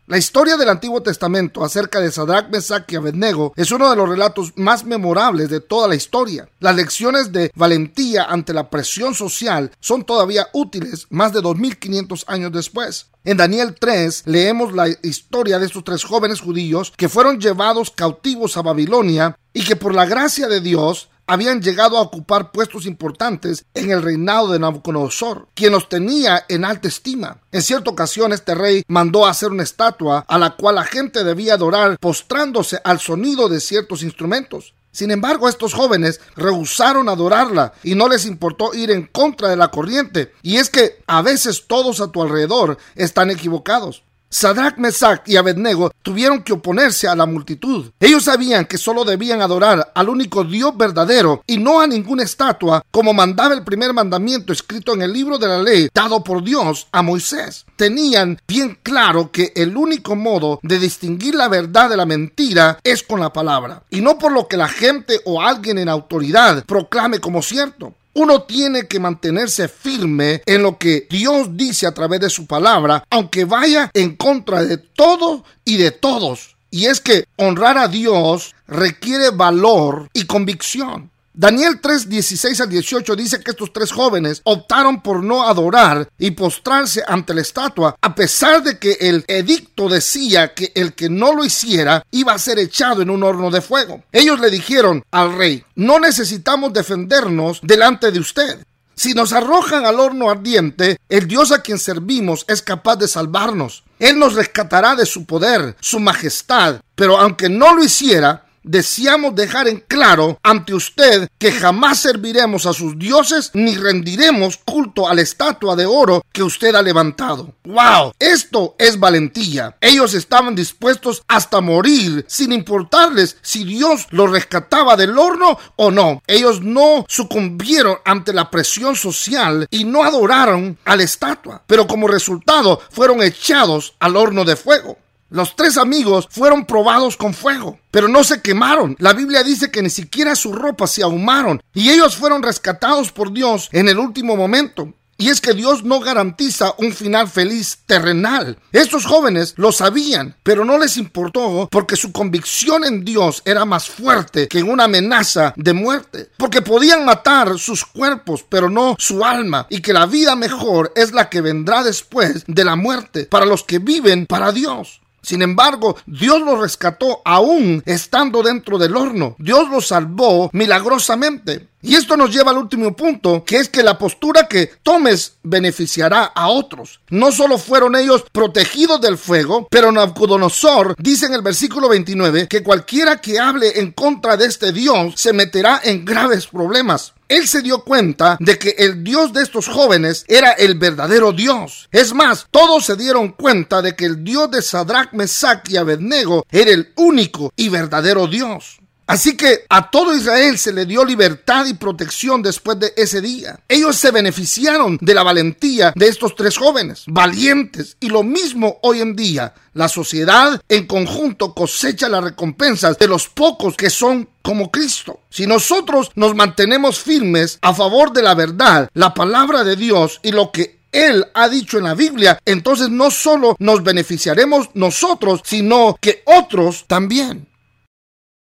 La historia del Antiguo Testamento acerca de Sadrac, Mesach y Abednego es uno de los relatos más memorables de toda la historia. Las lecciones de valentía ante la presión social son todavía útiles más de 2500 años después. En Daniel 3 leemos la historia de estos 3 jóvenes judíos que fueron llevados cautivos a Babilonia y que por la gracia de Dios habían llegado a ocupar puestos importantes en el reinado de Nabucodonosor, quien los tenía en alta estima. En cierta ocasión, este rey mandó hacer una estatua a la cual la gente debía adorar postrándose al sonido de ciertos instrumentos. Sin embargo, estos jóvenes rehusaron adorarla y no les importó ir en contra de la corriente. Y es que a veces todos a tu alrededor están equivocados. Sadrac, Mesach y Abednego tuvieron que oponerse a la multitud. Ellos sabían que solo debían adorar al único Dios verdadero y no a ninguna estatua, como mandaba el primer mandamiento escrito en el libro de la ley dado por Dios a Moisés. Tenían bien claro que el único modo de distinguir la verdad de la mentira es con la palabra, y no por lo que la gente o alguien en autoridad proclame como cierto. Uno tiene que mantenerse firme en lo que Dios dice a través de su palabra, aunque vaya en contra de todo y de todos. Y es que honrar a Dios requiere valor y convicción. Daniel 3, 16 al 18 dice que estos 3 jóvenes optaron por no adorar y postrarse ante la estatua, a pesar de que el edicto decía que el que no lo hiciera iba a ser echado en un horno de fuego. Ellos le dijeron al rey: no necesitamos defendernos delante de usted. Si nos arrojan al horno ardiente, el Dios a quien servimos es capaz de salvarnos. Él nos rescatará de su poder, su majestad. Pero aunque no lo hiciera, deseamos dejar en claro ante usted que jamás serviremos a sus dioses ni rendiremos culto a la estatua de oro que usted ha levantado. ¡Wow! Esto es valentía. Ellos estaban dispuestos hasta morir sin importarles si Dios los rescataba del horno o no. Ellos no sucumbieron ante la presión social y no adoraron a la estatua, pero como resultado fueron echados al horno de fuego. Los 3 amigos fueron probados con fuego, pero no se quemaron. La Biblia dice que ni siquiera sus ropas se ahumaron y ellos fueron rescatados por Dios en el último momento. Y es que Dios no garantiza un final feliz terrenal. Estos jóvenes lo sabían, pero no les importó porque su convicción en Dios era más fuerte que una amenaza de muerte. Porque podían matar sus cuerpos, pero no su alma. Y que la vida mejor es la que vendrá después de la muerte para los que viven para Dios. Sin embargo, Dios los rescató aún estando dentro del horno. Dios los salvó milagrosamente. Y esto nos lleva al último punto, que es que la postura que tomes beneficiará a otros. No solo fueron ellos protegidos del fuego, pero Nabucodonosor dice en el versículo 29 que cualquiera que hable en contra de este Dios se meterá en graves problemas. Él se dio cuenta de que el Dios de estos jóvenes era el verdadero Dios. Es más, todos se dieron cuenta de que el Dios de Sadrac, Mesach y Abednego era el único y verdadero Dios. Así que a todo Israel se le dio libertad y protección después de ese día. Ellos se beneficiaron de la valentía de estos 3 jóvenes, valientes. Y lo mismo hoy en día. La sociedad en conjunto cosecha las recompensas de los pocos que son como Cristo. Si nosotros nos mantenemos firmes a favor de la verdad, la palabra de Dios y lo que Él ha dicho en la Biblia, entonces no solo nos beneficiaremos nosotros, sino que otros también.